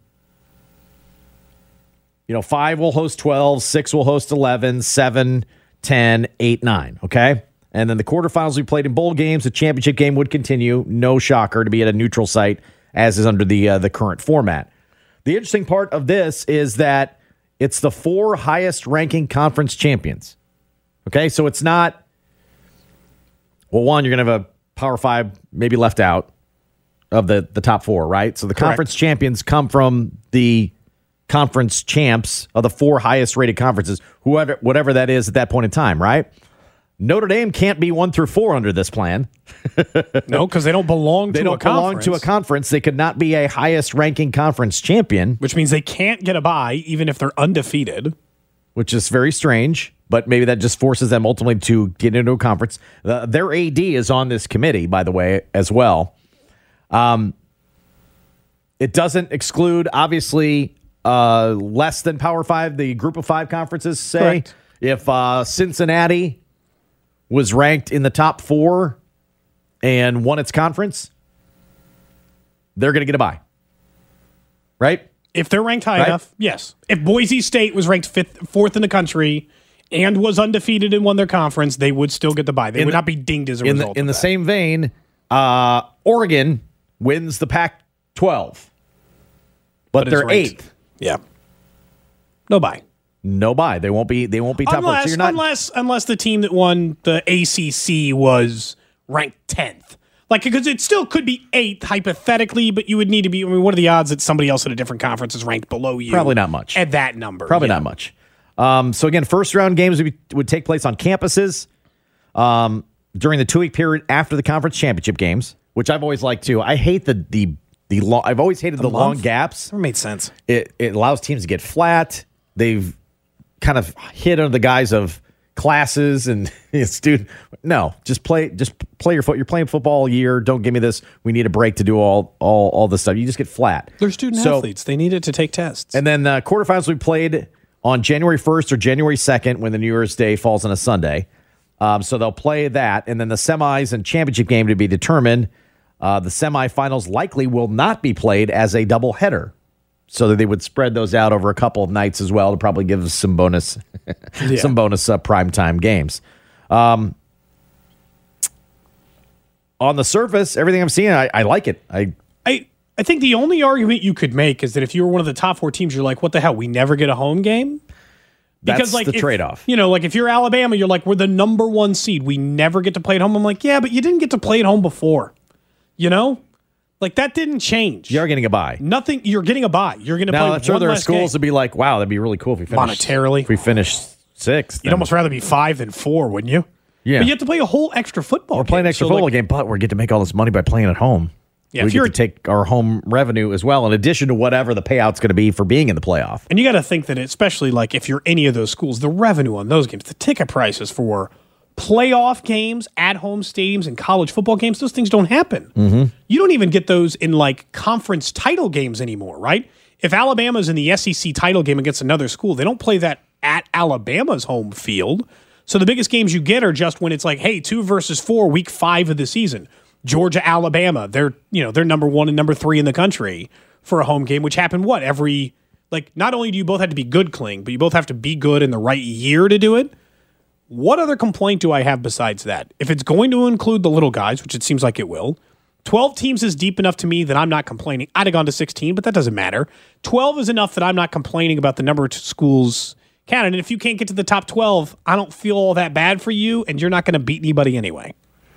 you know, five will host twelve, six will host eleven, seven, ten, eight, nine, okay? And then the quarterfinals we played in bowl games. The championship game would continue. No shocker to be at a neutral site, as is under the uh, the current format. The interesting part of this is that it's the four highest ranking conference champions. Okay, so it's not, well, one, you're going to have a Power Five maybe left out of the, the top four, right? So the Correct. conference champions come from the conference champs of the four highest rated conferences, whoever, whatever that is at that point in time, right? Notre Dame can't be one through four under this plan. No, because they don't belong They to don't a conference. belong to a conference. They could not be a highest ranking conference champion, which means they can't get a bye even if they're undefeated. which is very strange, but maybe that just forces them ultimately to get into a conference. Uh, their A D is on this committee, by the way, as well. Um, it doesn't exclude, obviously, uh, less than Power Five, the group of five conferences, say. Correct. If uh, Cincinnati was ranked in the top four and won its conference, they're going to get a bye. Right? If they're ranked high Right? enough, yes. If Boise State was ranked fifth, fourth in the country and was undefeated and won their conference, they would still get the bye. They In would the- not be dinged as a in the, result in of the that. same vein, uh, Oregon wins the Pac twelve, but, But it's they're ranked. eighth. Yeah. No bye. No bye. They won't be. They won't be top. Unless, so you're not, unless, unless the team that won the A C C was ranked tenth. Like, because it still could be eighth, hypothetically, but you would need to be, I mean, what are the odds that somebody else at a different conference is ranked below you? Probably not much. At that number. Probably yeah. not much. Um, so again, first round games would, be, would take place on campuses um, during the two week period after the conference championship games, which I've always liked too. I hate the the the long. I've always hated the, the long gaps. Never made sense. It it allows teams to get flat. They've kind of hit under the guise of classes and student. No, just play. Just play your foot. You're playing football all year. Don't give me this. We need a break to do all all all this stuff. You just get flat. They're student So- athletes. They needed to take tests. And then the quarterfinals we played on January first or January second when the New Year's Day falls on a Sunday. Um, so they'll play that. And then the semis and championship game to be determined. Uh, the semifinals likely will not be played as a doubleheader. So that they would spread those out over a couple of nights as well to probably give us some bonus, Yeah. some bonus uh, primetime games. Um, on the surface, everything I'm seeing, I, I like it. I I, I think the only argument you could make is that if you were one of the top four teams, you're like, what the hell? We never get a home game? That's the if- trade-off. You know, like if you're Alabama, you're like, we're the number one seed. We never get to play at home. I'm like, yeah, but you didn't get to play at home before. You know? Like that didn't change. You're getting a bye. Nothing. You're getting a bye. You're going to play Now, I'm sure one there are less schools game. would be like, wow, that'd be really cool if we finished Monetarily. If we finished sixth. You'd then- almost rather be five than four, wouldn't you? Yeah. But you have to play a whole extra football We're playing game. an extra So, football like, game, but we get to make all this money by playing at home. Yeah, we if get you're to take our home revenue as well, in addition to whatever the payout's going to be for being in the playoff. And you got to think that, especially like if you're any of those schools, the revenue on those games, the ticket prices for playoff games, at home stadiums, and college football games, those things don't happen. Mm-hmm. You don't even get those in like conference title games anymore, right? If Alabama's in the S E C title game against another school, they don't play that at Alabama's home field. So the biggest games you get are just when it's like, hey, two versus four, week five of the season. Georgia, Alabama, they're you know they're number one and number three in the country for a home game, which happened what every like. Not only do you both have to be good, Kling, but you both have to be good in the right year to do it. What other complaint do I have besides that? If it's going to include the little guys, which it seems like it will, twelve teams is deep enough to me that I'm not complaining. I'd have gone to sixteen, but that doesn't matter. twelve is enough that I'm not complaining about the number of schools counted. And if you can't get to the top twelve, I don't feel all that bad for you, and you're not going to beat anybody anyway.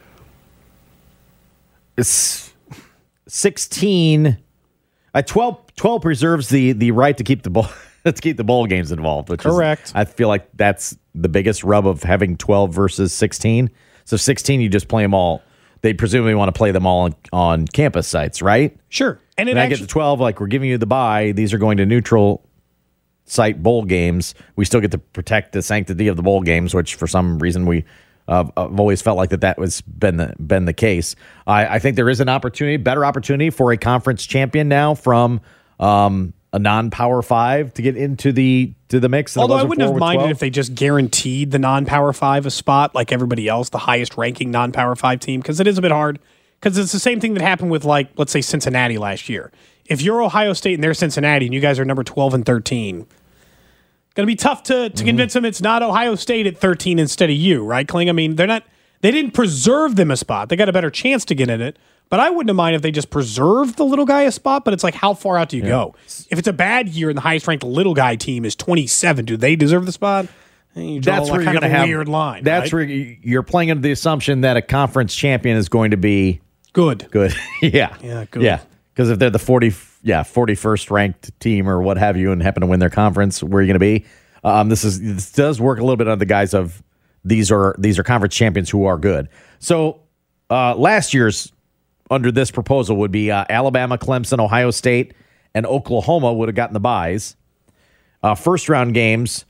It's sixteen. Uh, twelve, twelve preserves the the right to keep the bowl to keep the bowl games involved. Which Correct. Is, I feel like that's the biggest rub of having twelve versus sixteen. So sixteen, you just play them all. They presumably want to play them all on, on campus sites, right? Sure. And it And I actually, get to twelve, like we're giving you the bye. These are going to neutral site bowl games. We still get to protect the sanctity of the bowl games, which for some reason we uh, I've always felt like that that was been the been the case. I, I think there is an opportunity, better opportunity for a conference champion now from um, a non-power five to get into the to the mix. than it although was I wouldn't before have with minded twelve. if they just guaranteed the non-power five a spot like everybody else, the highest ranking non-power five team, because it is a bit hard. Because it's the same thing that happened with, like, let's say Cincinnati last year. If you're Ohio State and they're Cincinnati and you guys are number twelve and thirteen, going to be tough to, to Mm-hmm. convince them it's not Ohio State at thirteen instead of you, right, Kling? I mean, they're not. They didn't preserve them a spot. They got a better chance to get in it. But I wouldn't have minded if they just preserved the little guy a spot. But it's like, how far out do you Yeah. go? If it's a bad year and the highest ranked little guy team is twenty-seven, do they deserve the spot? And you draw That's like where you're kind going of to a have weird line. That's right? where you- you're playing under the assumption that a conference champion is going to be good. Good, yeah, Yeah, good. yeah. Because if they're the forty, yeah, forty-first ranked team or what have you, and happen to win their conference, where are you going to be? Um, this is this does work a little bit on the guise of these are these are conference champions who are good. So uh, last year's under this proposal would be uh, Alabama, Clemson, Ohio State, and Oklahoma would have gotten the byes. Uh, first round games,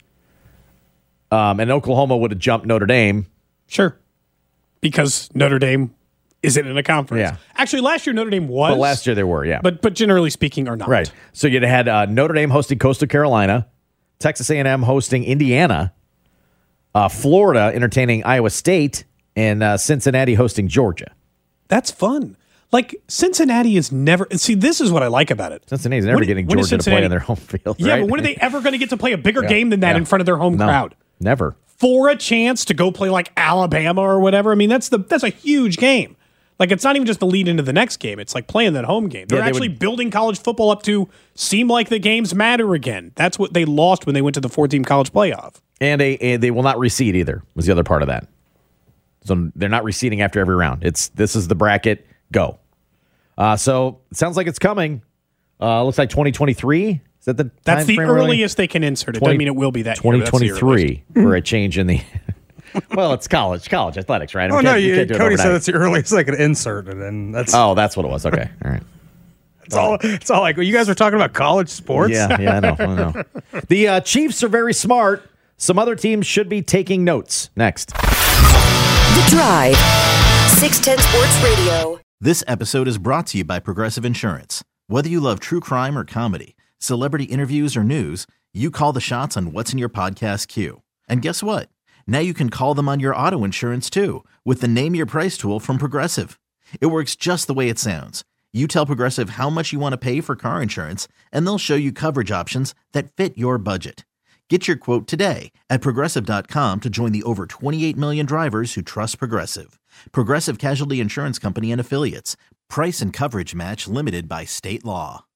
um, and Oklahoma would have jumped Notre Dame. Sure. Because Notre Dame isn't in a conference. Yeah. Actually, last year Notre Dame was. But last year they were, yeah. But, but generally speaking, are not. Right. So you'd had uh, Notre Dame hosting Coastal Carolina, Texas A and M hosting Indiana, uh, Florida entertaining Iowa State, and uh, Cincinnati hosting Georgia. That's fun. Like, Cincinnati is never. See, this is what I like about it. Cincinnati's never When- getting when is Georgia to play Cincinnati- on their home field. Yeah, right? but when are they ever going to get to play a bigger Yeah, game than that yeah. in front of their home No, crowd? Never. for a chance to go play like Alabama or whatever. I mean, that's the that's a huge game. Like, it's not even just the lead into the next game. It's like playing that home game. They're Yeah, they actually would- building college football up to seem like the games matter again. That's what they lost when they went to the four-team college playoff. And a, a, they will not reseed either, was the other part of that. So they're not reseeding after every round. It's This is the bracket, go. Uh, so it sounds like it's coming. Uh, looks like twenty twenty-three. Is that the That's time the frame we're looking? earliest they can insert it. Doesn't mean it will be that year, twenty but that's the twenty-three for a change in the... Well, it's college, college athletics, right? Oh, We no, can't- we you, can't do it Cody said overnight. that's the earliest I could insert it, and that's Oh, that's what it was. Okay, all right. it's all. It's all like, well, you guys are talking about college sports. Yeah, yeah, I know. I know. The uh, Chiefs are very smart. Some other teams should be taking notes. Next. The Drive. six ten Sports Radio. This episode is brought to you by Progressive Insurance. Whether you love true crime or comedy, celebrity interviews or news, you call the shots on what's in your podcast queue. And guess what? Now you can call them on your auto insurance too with the Name Your Price tool from Progressive. It works just the way it sounds. You tell Progressive how much you want to pay for car insurance, and they'll show you coverage options that fit your budget. Get your quote today at Progressive dot com to join the over twenty-eight million drivers who trust Progressive. Progressive Casualty Insurance Company and Affiliates. Price and coverage match limited by state law.